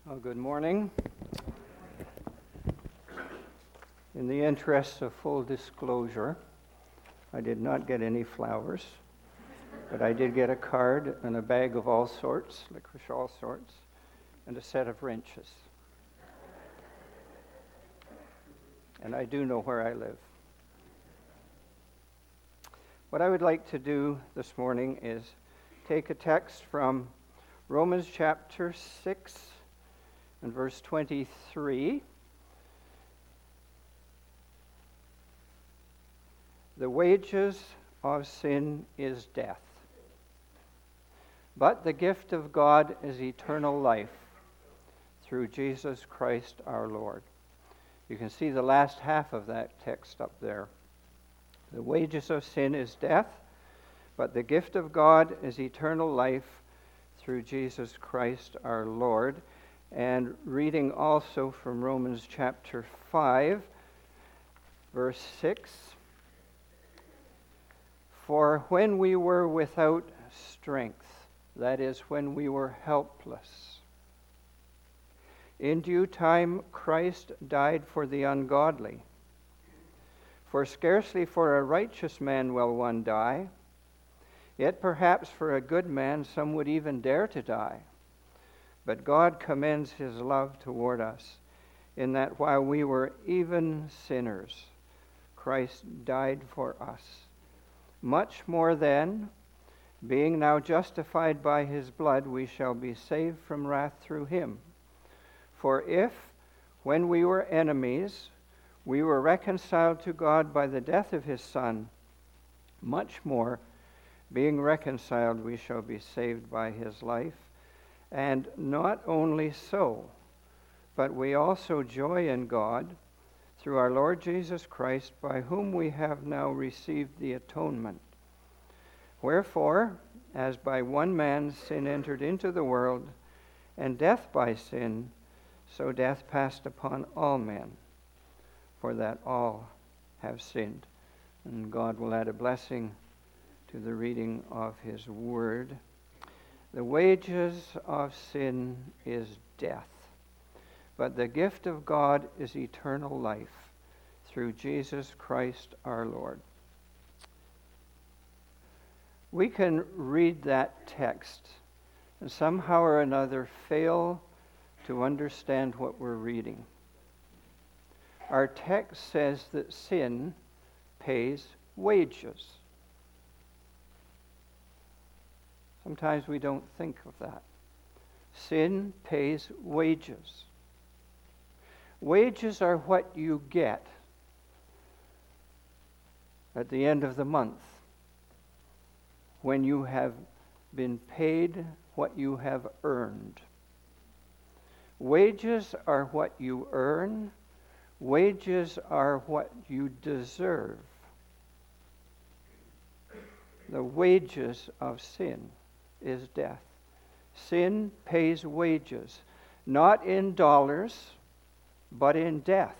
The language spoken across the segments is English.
Well, good morning. In the interest of full disclosure, I did not get any flowers, but I did get a card and a bag of all sorts, licorice all sorts, and a set of wrenches. And I do know where I live. What I would like to do this morning is take a text from Romans chapter 6 and verse 23. The wages of sin is death, but the gift of God is eternal life through Jesus Christ our Lord. You can see the last half of that text up there. The wages of sin is death, but the gift of God is eternal life through Jesus Christ our Lord. And reading also from Romans chapter 5, verse 6. For when we were without strength, that is, when we were helpless, in due time Christ died for the ungodly. For scarcely for a righteous man will one die, yet perhaps for a good man some would even dare to die. But God commends his love toward us, in that while we were even sinners, Christ died for us. Much more then, being now justified by his blood, we shall be saved from wrath through him. For if, when we were enemies, we were reconciled to God by the death of his Son, much more, being reconciled, we shall be saved by his life. And not only so, but we also joy in God through our Lord Jesus Christ, by whom we have now received the atonement. Wherefore, as by one man sin entered into the world, and death by sin, so death passed upon all men, for that all have sinned. And God will add a blessing to the reading of his word. The wages of sin is death, but the gift of God is eternal life through Jesus Christ our Lord. We can read that text and somehow or another fail to understand what we're reading. Our text says that sin pays wages. Sometimes we don't think of that. Sin pays wages. Wages are what you get at the end of the month, when you have been paid what you have earned. Wages are what you earn. Wages are what you deserve. The wages of sin is death. Sin pays wages, not in dollars, but in death.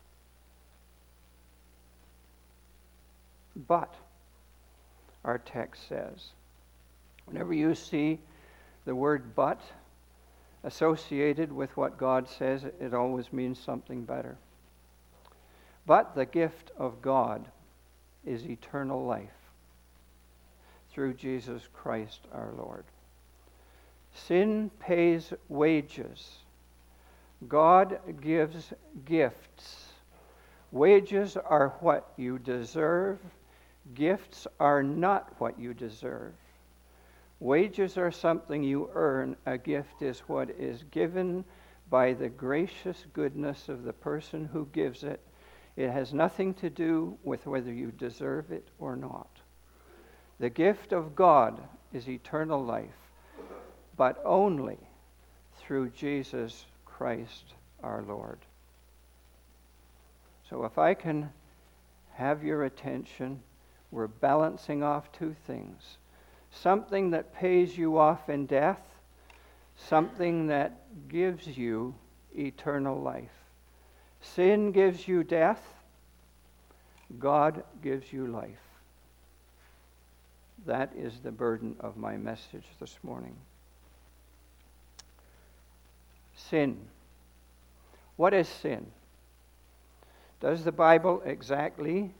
But, our text says, whenever you see the word but associated with what God says, it always means something better. But the gift of God is eternal life through Jesus Christ our Lord. Sin pays wages. God gives gifts. Wages are what you deserve. Gifts are not what you deserve. Wages are something you earn. A gift is what is given by the gracious goodness of the person who gives it. It has nothing to do with whether you deserve it or not. The gift of God is eternal life, but only through Jesus Christ our Lord. So if I can have your attention, we're balancing off two things. Something that pays you off in death, something that gives you eternal life. Sin gives you death, God gives you life. That is the burden of my message this morning. sin. What is sin? Does the Bible exactly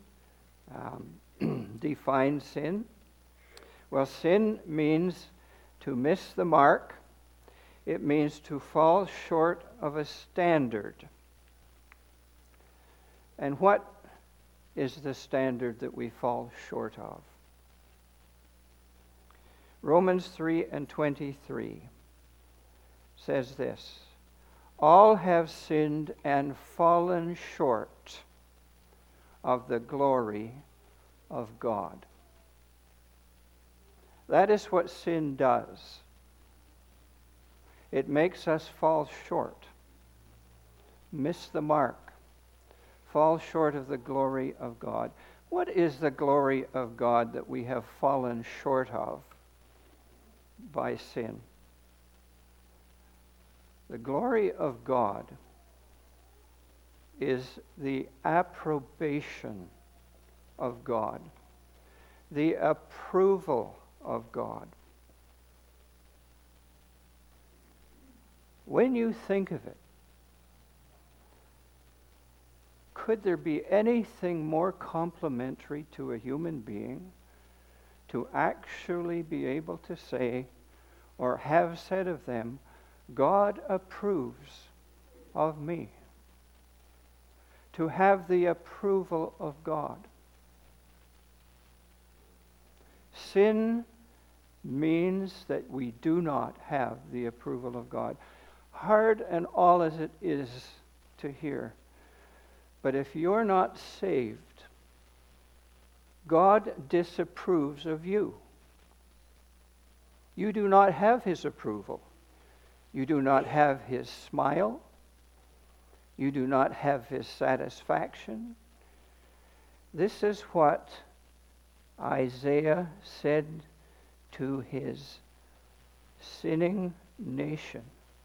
define sin? Well, sin means to miss the mark. It means to fall short of a standard. And what is the standard that we fall short of? Romans 3:23 says this: all have sinned and fallen short of the glory of God. That is what sin does. It makes us fall short, miss the mark, fall short of the glory of God. What is the glory of God that we have fallen short of by sin? The glory of God is the approbation of God, the approval of God. When you think of it, could there be anything more complimentary to a human being to actually be able to say or have said of them, God approves of me? To have the approval of God. Sin means that we do not have the approval of God. Hard and all as it is to hear. But if you're not saved, God disapproves of you. You do not have His approval. You do not have His smile. You do not have His satisfaction. This is what Isaiah said to his sinning nation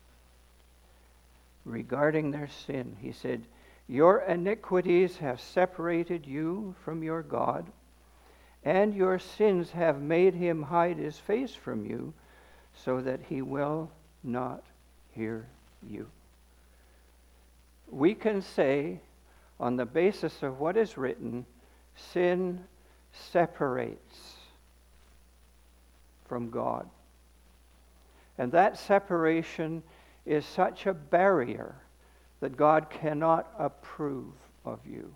regarding their sin. He said, your iniquities have separated you from your God, and your sins have made Him hide His face from you, so that He will not hear you. We can say, on the basis of what is written, sin separates from God. And that separation is such a barrier that God cannot approve of you.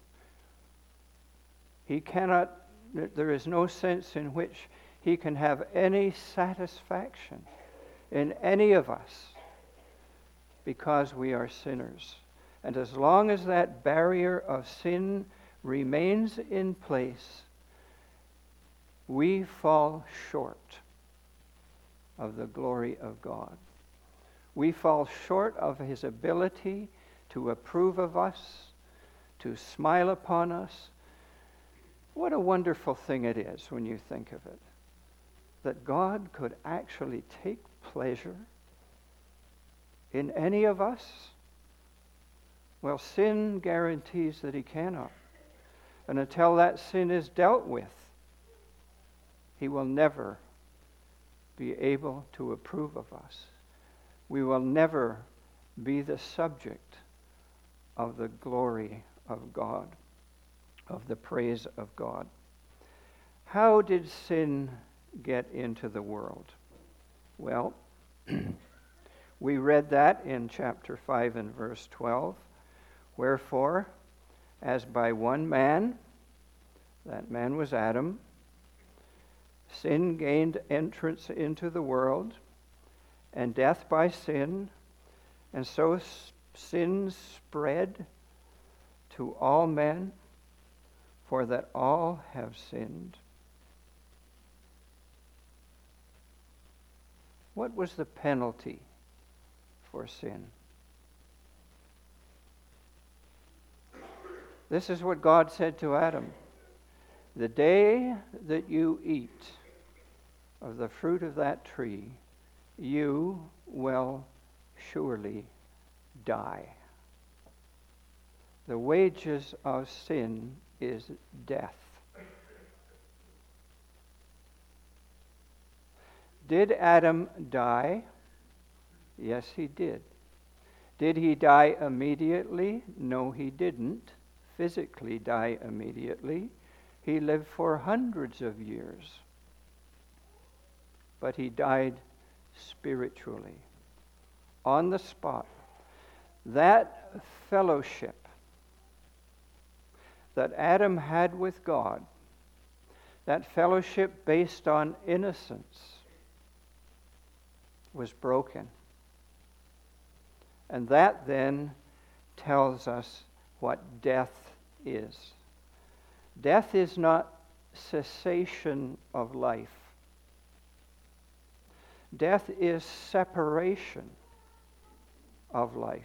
He cannot, there is no sense in which He can have any satisfaction in any of us because we are sinners. And as long as that barrier of sin remains in place, we fall short of the glory of God. We fall short of His ability to approve of us, to smile upon us. What a wonderful thing it is when you think of it, that God could actually take pleasure in any of us. Well, sin guarantees that He cannot. And until that sin is dealt with, He will never be able to approve of us. We will never be the subject of the glory of God, of the praise of God. How did sin get into the world? Well, we read that in chapter 5 and verse 12. Wherefore, as by one man, that man was Adam, sin gained entrance into the world, and death by sin, and so sin spread to all men, for that all have sinned. What was the penalty for sin? This is what God said to Adam. The day that you eat of the fruit of that tree, you will surely die. The wages of sin is death. Did Adam die? Yes, he did. Did he die immediately? No, he didn't physically die immediately. He lived for hundreds of years. But he died spiritually, on the spot. That fellowship that Adam had with God, that fellowship based on innocence, was broken. And that then tells us what death is. Death is not cessation of life. Death is separation of life.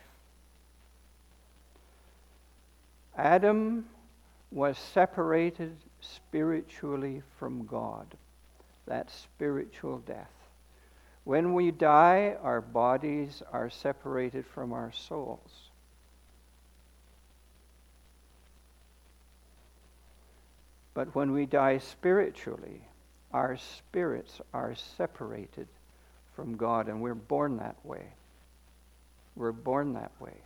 Adam was separated spiritually from God. That's spiritual death. When we die, our bodies are separated from our souls. But when we die spiritually, our spirits are separated from God, and we're born that way. We're born that way.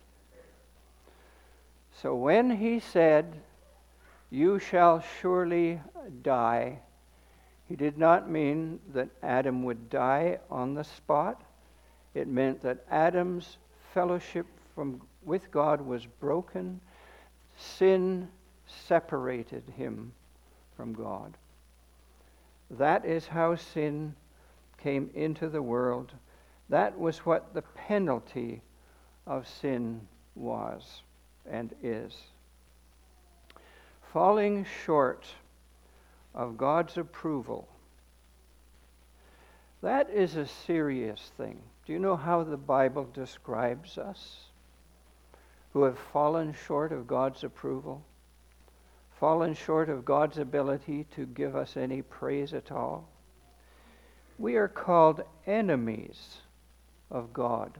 So when he said, "You shall surely die," he did not mean that Adam would die on the spot. It meant that Adam's fellowship with God was broken. Sin separated him from God. That is how sin came into the world. That was what the penalty of sin was and is. Falling short of God's approval, that is a serious thing. Do you know how the Bible describes us who have fallen short of God's approval? Fallen short of God's ability to give us any praise at all? We are called enemies of God.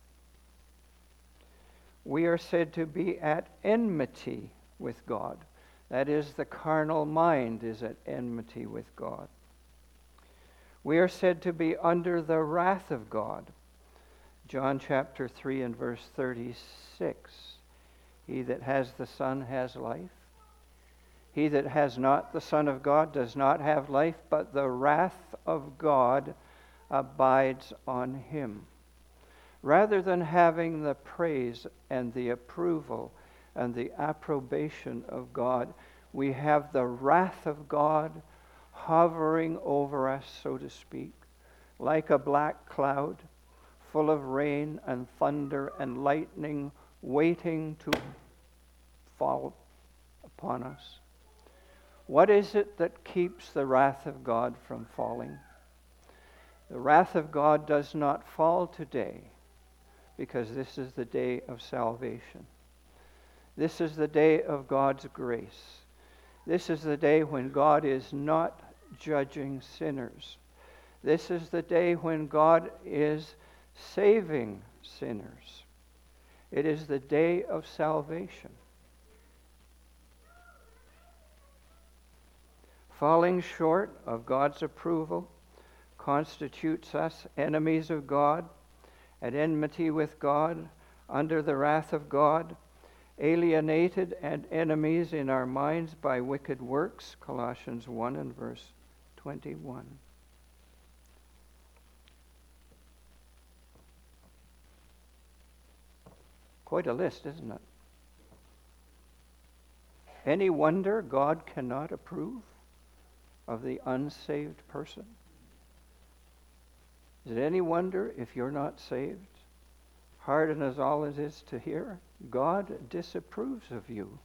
We are said to be at enmity with God. That is, the carnal mind is at enmity with God. We are said to be under the wrath of God. John chapter 3 and verse 36. He that has the Son has life. He that has not the Son of God does not have life, but the wrath of God abides on him. Rather than having the praise and the approval and the approbation of God, we have the wrath of God hovering over us, so to speak, like a black cloud, full of rain and thunder and lightning, waiting to fall upon us. What is it that keeps the wrath of God from falling? The wrath of God does not fall today, because this is the day of salvation. This is the day of God's grace. This is the day when God is not judging sinners. This is the day when God is saving sinners. It is the day of salvation. Falling short of God's approval constitutes us enemies of God, at enmity with God, under the wrath of God, alienated and enemies in our minds by wicked works, Colossians 1 and verse 21. Quite a list, isn't it? Any wonder God cannot approve of the unsaved person? Is it any wonder if you're not saved? Hard and as all it is to hear, God disapproves of you.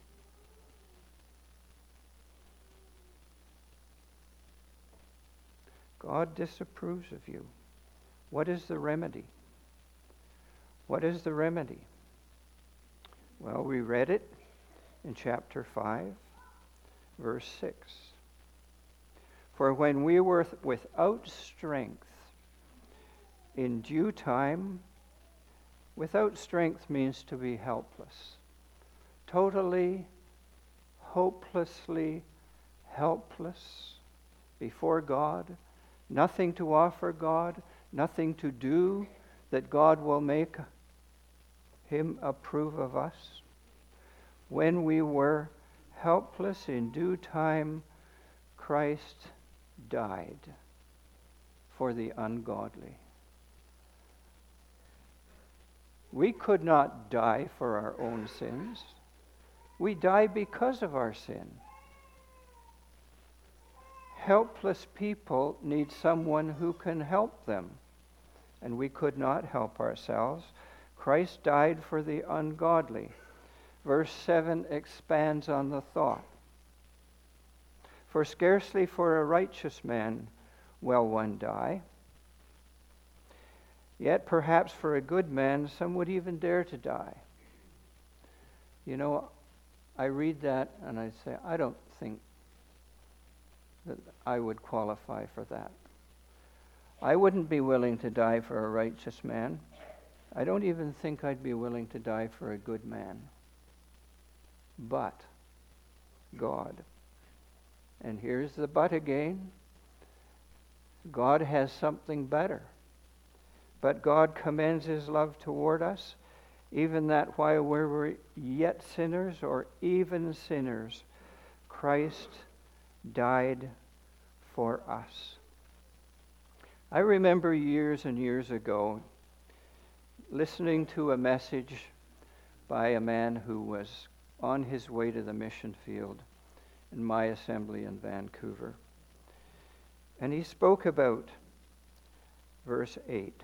God disapproves of you. What is the remedy? What is the remedy? Well, we read it in chapter 5, verse 6. For when we were without strength, in due time, without strength means to be helpless. Totally, hopelessly helpless before God. Nothing to offer God, nothing to do that God will make him approve of us? When we were helpless, in due time, Christ died for the ungodly. We could not die for our own sins. We die because of our sin. Helpless people need someone who can help them, and we could not help ourselves. Christ died for the ungodly. Verse 7 expands on the thought. For scarcely for a righteous man will one die. Yet perhaps for a good man some would even dare to die. You know, I read that and I say, I don't think that I would qualify for that. I wouldn't be willing to die for a righteous man. I don't even think I'd be willing to die for a good man. But God. And here's the but again. God has something better. But God commends his love toward us, even that while we were yet sinners, or even sinners, Christ died for us. I remember years and years ago listening to a message by a man who was on his way to the mission field in my assembly in Vancouver. And he spoke about verse 8.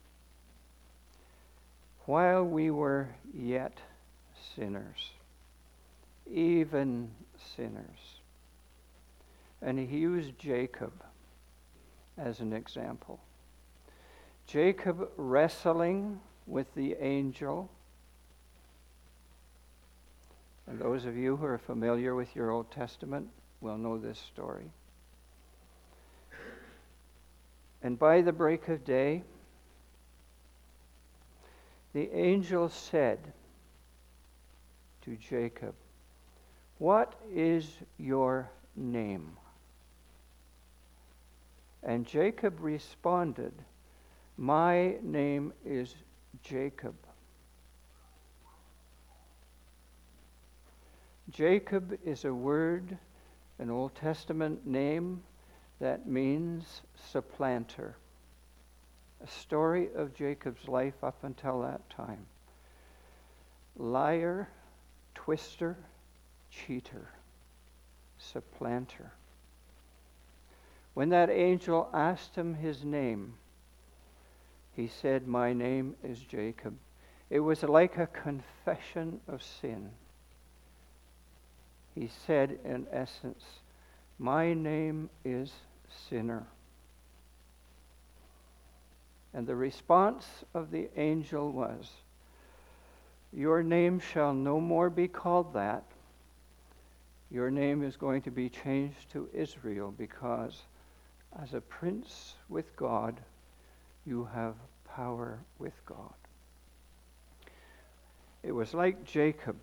While we were yet sinners, even sinners. And he used Jacob as an example. Jacob wrestling with the angel. And those of you who are familiar with your Old Testament will know this story. And by the break of day, the angel said to Jacob, "What is your name?" And Jacob responded, "My name is Jacob." Jacob is a word, an Old Testament name that means supplanter. A story of Jacob's life up until that time. Liar, twister, cheater, supplanter. When that angel asked him his name, he said, "My name is Jacob." It was like a confession of sin. He said, in essence, "My name is sinner." And the response of the angel was, "Your name shall no more be called that. Your name is going to be changed to Israel, because as a prince with God, you have power with God." It was like Jacob,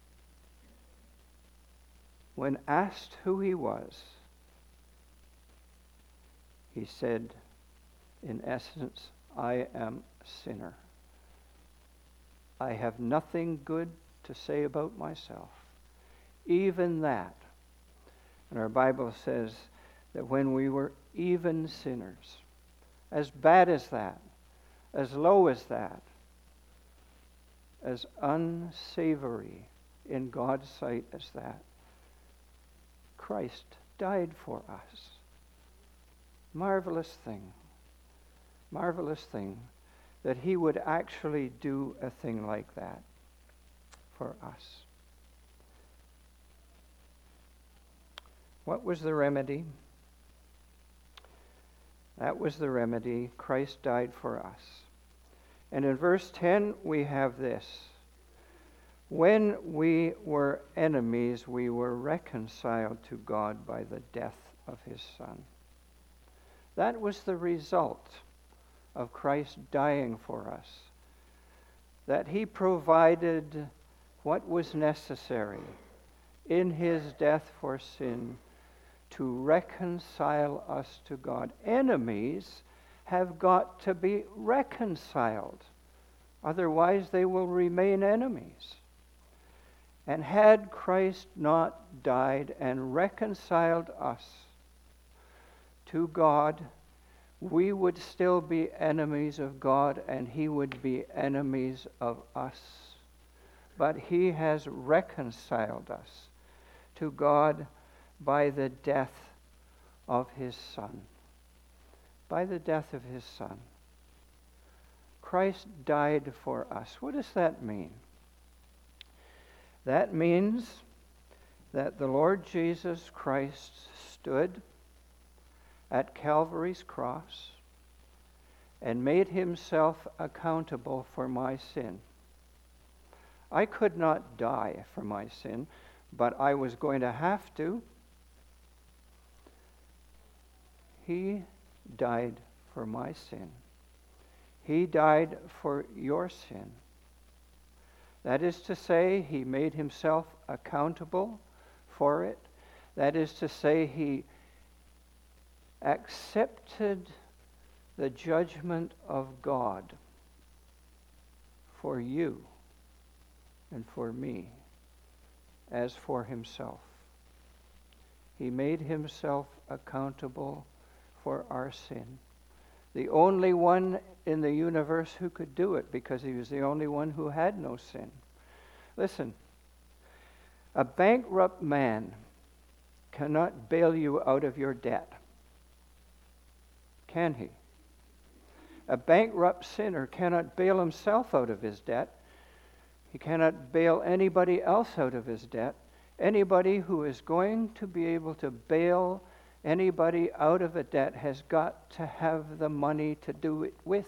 when asked who he was, he said, in essence, "I am a sinner. I have nothing good to say about myself." Even that. And our Bible says that when we were even sinners, as bad as that, as low as that, as unsavory in God's sight as that, Christ died for us. Marvelous thing. Marvelous thing that he would actually do a thing like that for us. What was the remedy? That was the remedy. Christ died for us. And in verse 10 we have this. When we were enemies, we were reconciled to God by the death of his Son. That was the result of Christ dying for us. That he provided what was necessary in his death for sin to reconcile us to God. Enemies have got to be reconciled. Otherwise, they will remain enemies. And had Christ not died and reconciled us to God, we would still be enemies of God, and He would be enemies of us. But He has reconciled us to God by the death of His Son. By the death of His Son. Christ died for us. What does that mean? That means that the Lord Jesus Christ stood at Calvary's cross and made Himself accountable for my sin. I could not die for my sin, but I was going to have to. He died for my sin. He died for your sin. That is to say, He made Himself accountable for it. That is to say, He accepted the judgment of God for you and for me as for Himself. He made Himself accountable for our sin. The only one in the universe who could do it, because He was the only one who had no sin. Listen, a bankrupt man cannot bail you out of your debt. Can he? A bankrupt sinner cannot bail himself out of his debt. He cannot bail anybody else out of his debt. Anybody who is going to be able to bail anybody out of a debt has got to have the money to do it with.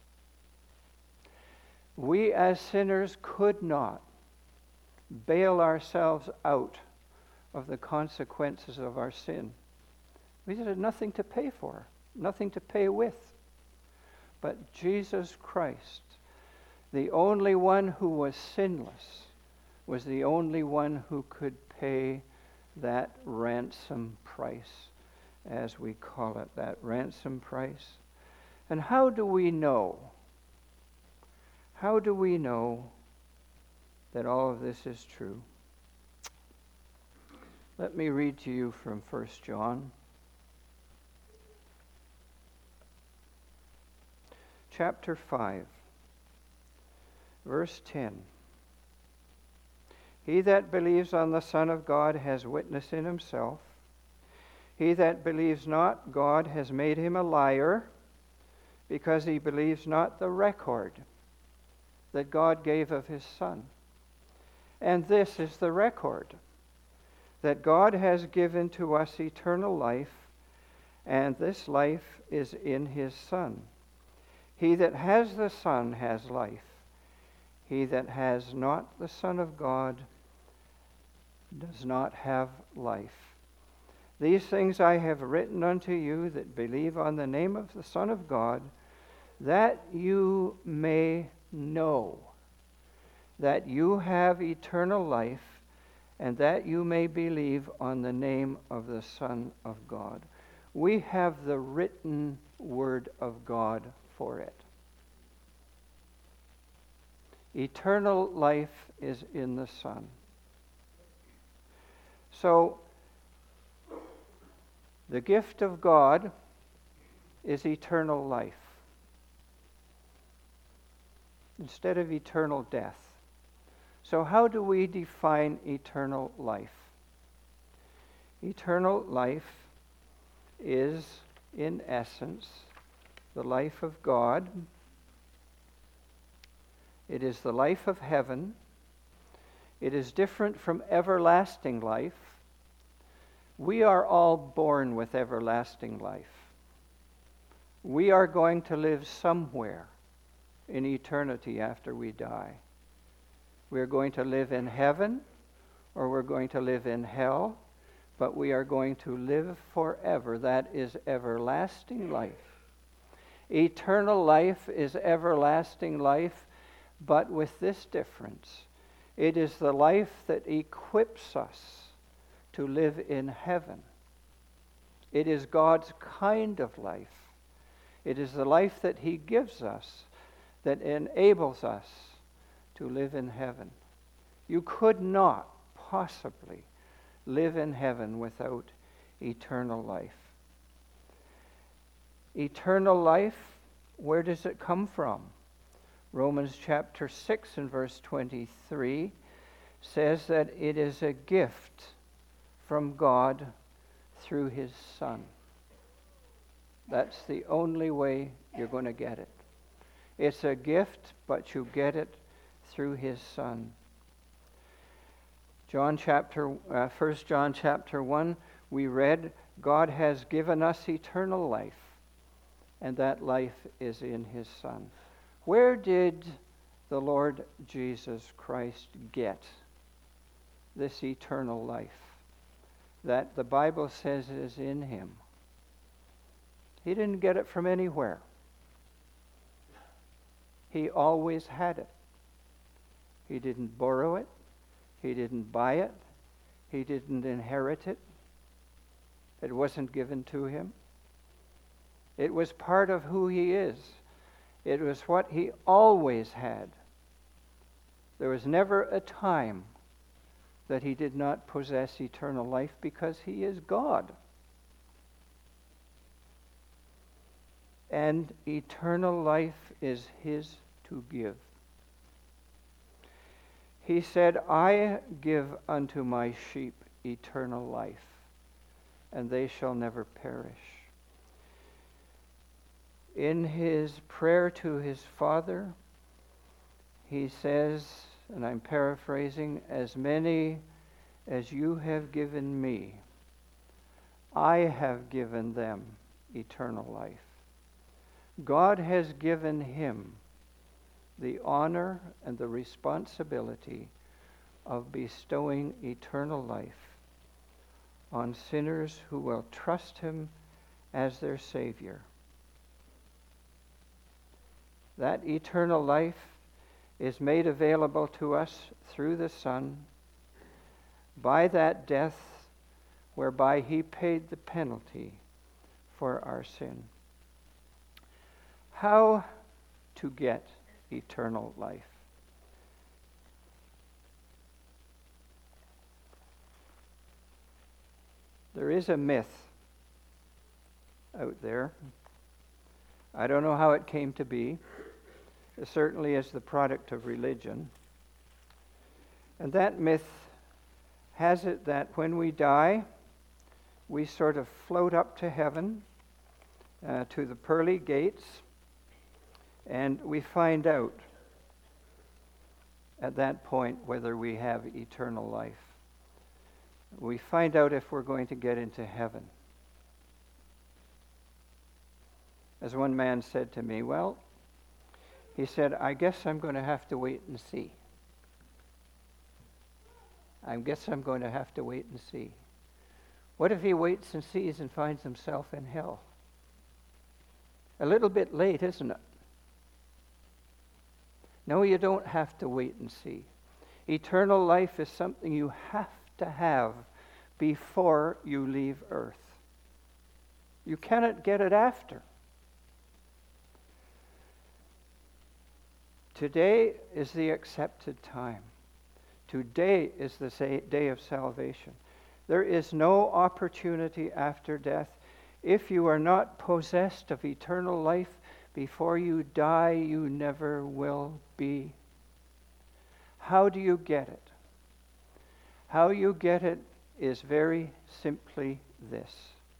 We as sinners could not bail ourselves out of the consequences of our sin. We had nothing to pay for, nothing to pay with. But Jesus Christ, the only one who was sinless, was the only one who could pay that ransom price, as we call it, that ransom price. And how do we know? How do we know that all of this is true? Let me read to you from 1 John. Chapter 5, verse 10. He that believes on the Son of God has witness in himself. He that believes not God has made him a liar, because he believes not the record that God gave of His Son. And this is the record, that God has given to us eternal life, and this life is in His Son. He that has the Son has life. He that has not the Son of God does not have life. These things I have written unto you that believe on the name of the Son of God, that you may know that you have eternal life, and that you may believe on the name of the Son of God. We have the written Word of God for it. Eternal life is in the Son. So, the gift of God is eternal life instead of eternal death. So how do we define eternal life? Eternal life is, in essence, the life of God. It is the life of heaven. It is different from everlasting life. We are all born with everlasting life. We are going to live somewhere in eternity after we die. We're going to live in heaven, or we're going to live in hell, but we are going to live forever. That is everlasting life. Eternal life is everlasting life, but with this difference. It is the life that equips us to live in heaven. It is God's kind of life. It is the life that He gives us that enables us to live in heaven. You could not possibly live in heaven without eternal life. Eternal life, where does it come from? Romans chapter 6 and verse 23 says that it is a gift from God through His Son. That's the only way you're going to get it. It's a gift, but you get it through His Son. 1 John chapter 1, we read, God has given us eternal life, and that life is in His Son. Where did the Lord Jesus Christ get this eternal life that the Bible says is in Him? He didn't get it from anywhere. He always had it. He didn't borrow it. He didn't buy it. He didn't inherit it. It wasn't given to Him. It was part of who He is. It was what He always had. There was never a time that He did not possess eternal life because He is God. And eternal life is His to give. He said, I give unto my sheep eternal life, and they shall never perish. In His prayer to His Father, He says, and I'm paraphrasing, as many as you have given me, I have given them eternal life. God has given Him the honor and the responsibility of bestowing eternal life on sinners who will trust Him as their Savior. That eternal life is made available to us through the Son by that death whereby He paid the penalty for our sin. How to get eternal life? There is a myth out there. I don't know how it came to be. It certainly is the product of religion. And that myth has it that when we die, we sort of float up to heaven, to the pearly gates, and we find out at that point whether we have eternal life. We find out if we're going to get into heaven. As one man said to me, well, he said, I guess I'm going to have to wait and see. I guess I'm going to have to wait and see. What if he waits and sees and finds himself in hell? A little bit late, isn't it? No, you don't have to wait and see. Eternal life is something you have to have before you leave earth. You cannot get it after. Today is the accepted time. Today is the day of salvation. There is no opportunity after death. If you are not possessed of eternal life before you die, you never will be. How do you get it? How you get it is very simply this.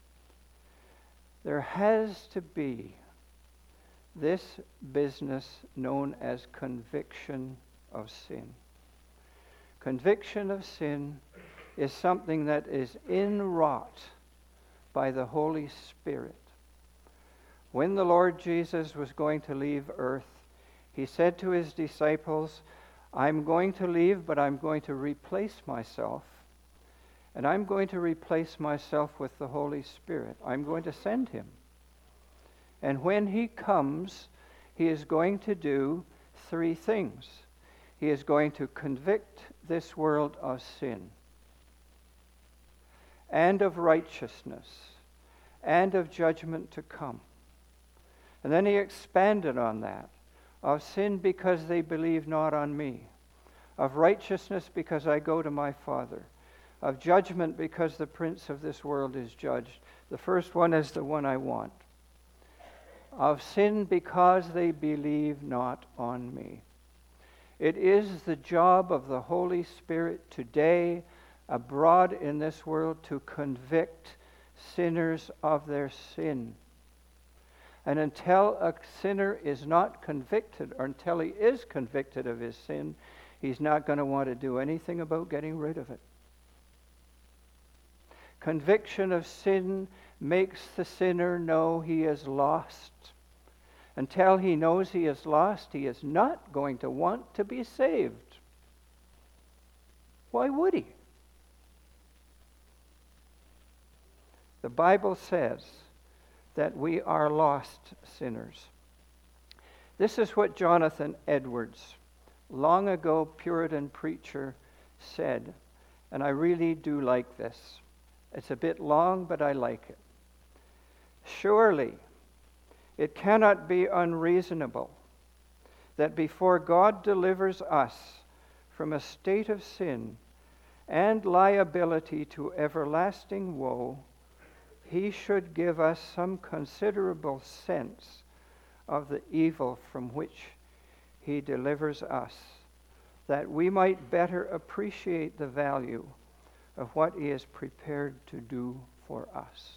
There has to be this business known as conviction of sin. Conviction of sin is something that is inwrought by the Holy Spirit. When the Lord Jesus was going to leave earth, He said to His disciples, I'm going to leave, but I'm going to replace myself. And I'm going to replace myself with the Holy Spirit. I'm going to send Him. And when He comes, He is going to do three things. He is going to convict this world of sin, and of righteousness, and of judgment to come. And then He expanded on that. of sin because they believe not on me, of righteousness because I go to my Father, of judgment because the prince of this world is judged. The first one is the one I want. Of sin because they believe not on me. It is the job of the Holy Spirit today, abroad in this world, to convict sinners of their sin. And until a sinner is not convicted, or until he is convicted of his sin, he's not going to want to do anything about getting rid of it. Conviction of sin makes the sinner know he is lost. Until he knows he is lost, he is not going to want to be saved. Why would he? The Bible says that we are lost sinners. This is what Jonathan Edwards, long ago Puritan preacher, said, and I really do like this. It's a bit long, but I like it. Surely it cannot be unreasonable that before God delivers us from a state of sin and liability to everlasting woe, he should give us some considerable sense of the evil from which he delivers us, that we might better appreciate the value of what he is prepared to do for us.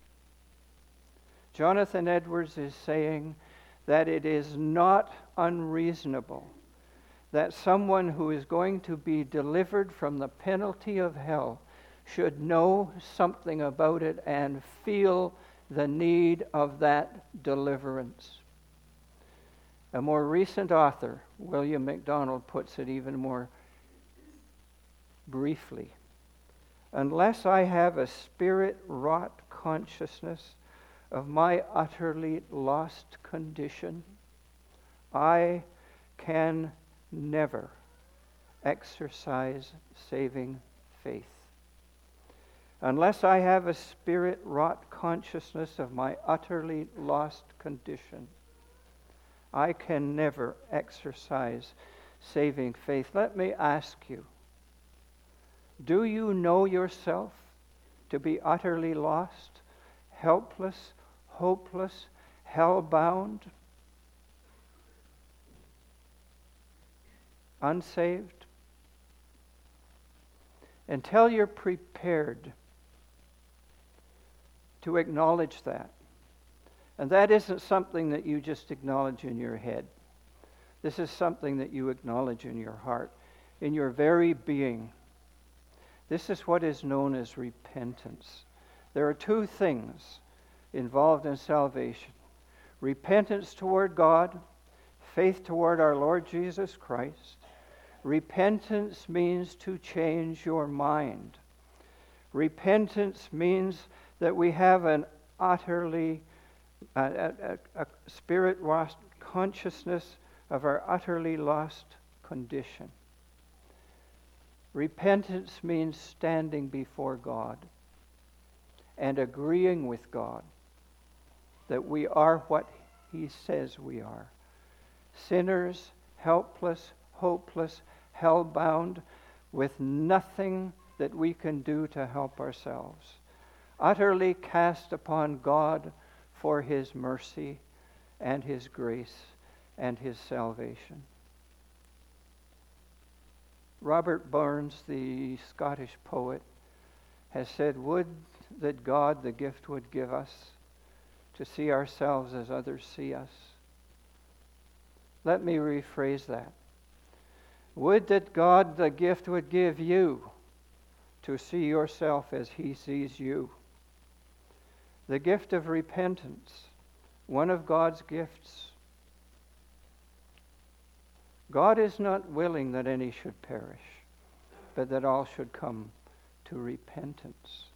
Jonathan Edwards is saying that it is not unreasonable that someone who is going to be delivered from the penalty of hell should know something about it and feel the need of that deliverance. A more recent author, William MacDonald, puts it even more briefly. Unless I have a spirit-wrought consciousness of my utterly lost condition, I can never exercise saving faith. Unless I have a spirit-wrought consciousness of my utterly lost condition, I can never exercise saving faith. Let me ask you, do you know yourself to be utterly lost, helpless, hopeless, hell-bound, unsaved? Until you're prepared to acknowledge that. And that isn't something that you just acknowledge in your head. This is something that you acknowledge in your heart, in your very being. This is what is known as repentance. There are two things involved in salvation: repentance toward God, faith toward our Lord Jesus Christ. Repentance means to change your mind. Repentance means that we have an utterly a spirit-lost consciousness of our utterly lost condition. Repentance means standing before God and agreeing with God that we are what he says we are. Sinners, helpless, hopeless, hell-bound, with nothing that we can do to help ourselves. Utterly cast upon God for his mercy and his grace and his salvation. Robert Burns, the Scottish poet, has said, "Would that God the gift would give us to see ourselves as others see us." Let me rephrase that. Would that God the gift would give you to see yourself as he sees you. The gift of repentance, one of God's gifts. God is not willing that any should perish, but that all should come to repentance.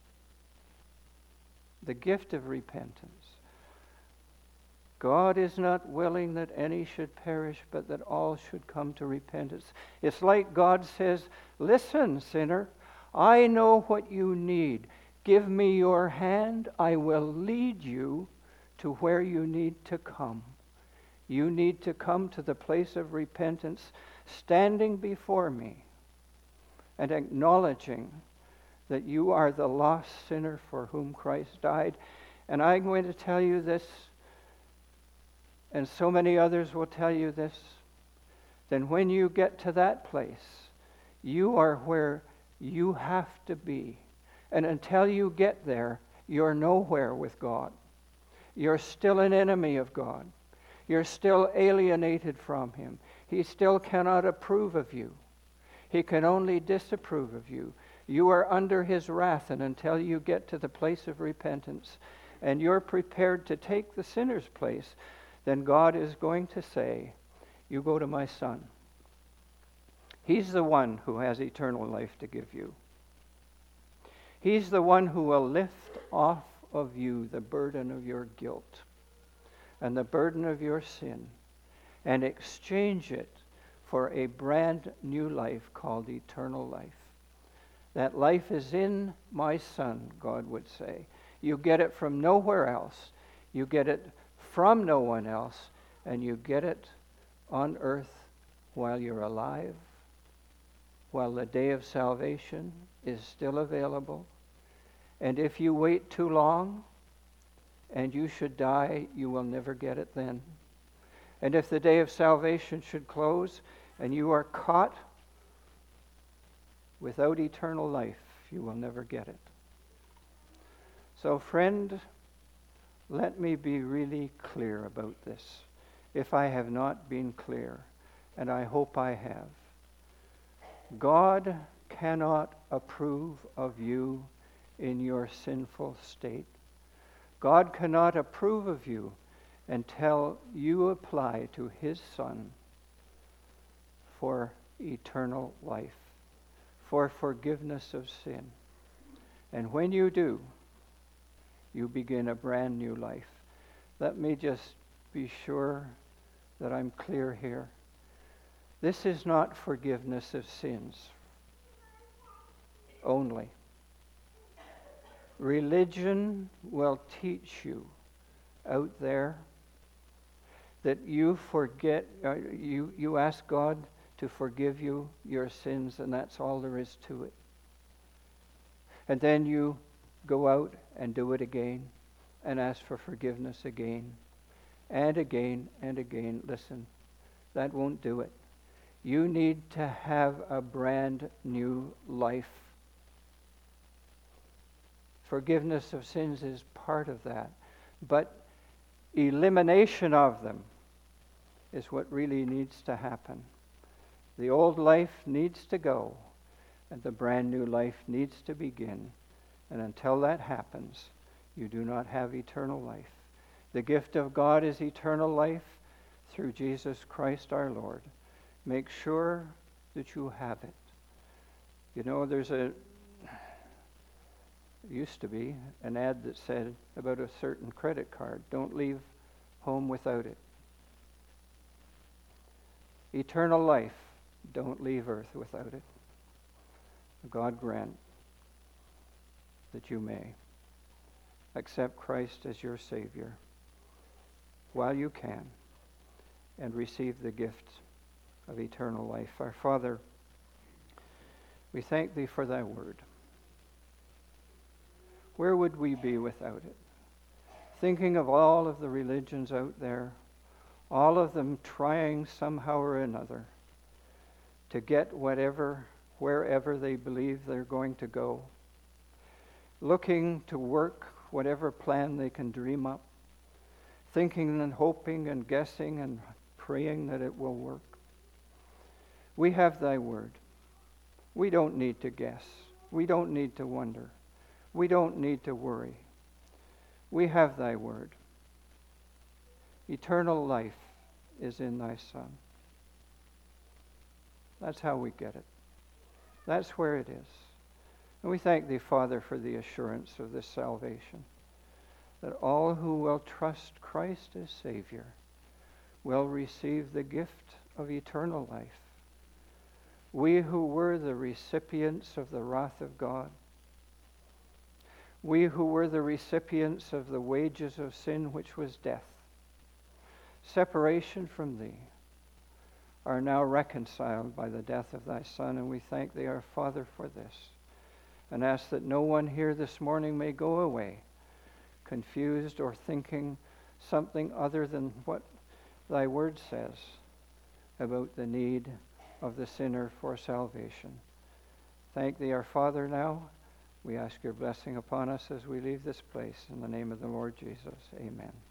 The gift of repentance. God is not willing that any should perish, but that all should come to repentance. It's like God says, "Listen, sinner, I know what you need. Give me your hand. I will lead you to where you need to come. You need to come to the place of repentance, standing before me and acknowledging that you are the lost sinner for whom Christ died. And I'm going to tell you this, and so many others will tell you this, then when you get to that place, you are where you have to be. And until you get there, you're nowhere with God. You're still an enemy of God. You're still alienated from Him. He still cannot approve of you. He can only disapprove of you. You are under His wrath, and until you get to the place of repentance and you're prepared to take the sinner's place, then God is going to say, you go to my Son. He's the one who has eternal life to give you. He's the one who will lift off of you the burden of your guilt and the burden of your sin and exchange it for a brand new life called eternal life. That life is in my Son, God would say. You get it from nowhere else. You get it from no one else, and you get it on earth while you're alive, while the day of salvation is still available. And if you wait too long and you should die, you will never get it then. And if the day of salvation should close and you are caught without eternal life, you will never get it. So, friend, let me be really clear about this, if I have not been clear, and I hope I have. God cannot approve of you in your sinful state. God cannot approve of you until you apply to His Son for eternal life, for forgiveness of sin. And when you do, you begin a brand new life. Let me just be sure that I'm clear here. This is not forgiveness of sins only. Religion will teach you out there that you forget, you ask God to forgive you your sins, and that's all there is to it. And then you go out and do it again and ask for forgiveness again and again and again. Listen, that won't do it. You need to have a brand new life. Forgiveness of sins is part of that. But elimination of them is what really needs to happen. The old life needs to go, and the brand new life needs to begin. And until that happens, you do not have eternal life. The gift of God is eternal life through Jesus Christ our Lord. Make sure that you have it. You know, used to be an ad that said about a certain credit card, don't leave home without it. Eternal life, don't leave earth without it. God grant that you may accept Christ as your Savior while you can and receive the gift of eternal life. Our Father, we thank Thee for Thy word. Where would we be without it? Thinking of all of the religions out there, all of them trying somehow or another to get whatever, wherever they believe they're going to go, looking to work whatever plan they can dream up, thinking and hoping and guessing and praying that it will work. We have Thy word. We don't need to guess. We don't need to wonder. We don't need to worry. We have Thy word. Eternal life is in Thy Son. That's how we get it. That's where it is. And we thank Thee, Father, for the assurance of this salvation, that all who will trust Christ as Savior will receive the gift of eternal life. We who were the recipients of the wrath of God, we who were the recipients of the wages of sin, which was death, separation from thee, are now reconciled by the death of thy Son, and we thank thee, our Father, for this, and ask that no one here this morning may go away confused or thinking something other than what thy word says about the need of the sinner for salvation. Thank thee, our Father, now. We ask your blessing upon us as we leave this place. In the name of the Lord Jesus, amen.